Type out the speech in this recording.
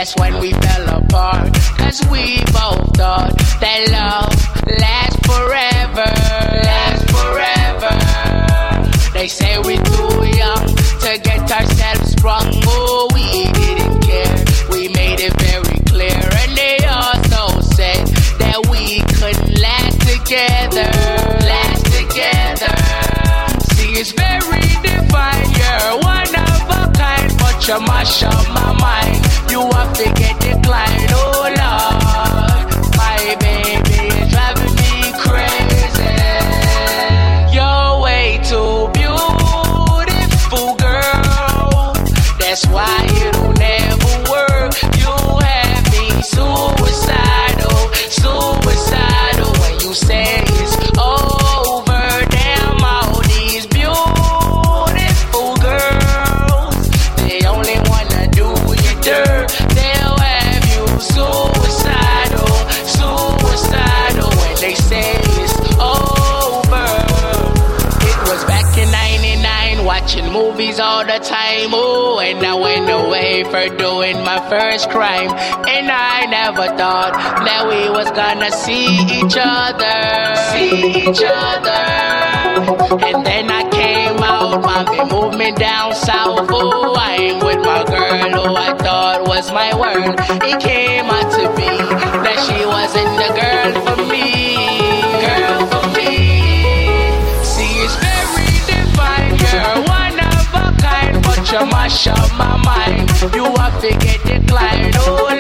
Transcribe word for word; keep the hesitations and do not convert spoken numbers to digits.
That's when we fell apart. Cause we both thought that love lasts forever. Lasts forever. They say we're too young to get ourselves sprung. Oh, we didn't care. We made it very clear. And they also said that we couldn't last together. Last together. See, it's very divine. You're one of a kind, but you mash up my mind. You have to get declined. Oh, Lord, my baby is driving me crazy. You're way too beautiful, girl. That's why it'll never work. You have me suicidal, suicidal. When you say it's over, damn all these beautiful girls, they only wanna do you dirt. They'll have you suicidal, suicidal. When they say it's over. It was back in ninety-nine, watching movies all the time. Oh, and I went away for doing my first crime. And I never thought that we was gonna see each other. See each other. And then I came out, mommy moved me down south. Oh, I'm with my girl who I thought was my world. It came out to be that she wasn't the girl for me. Girl for me. See, it's very divine. You're one of a kind, but you mash up my mind. You have to get declined. Oh,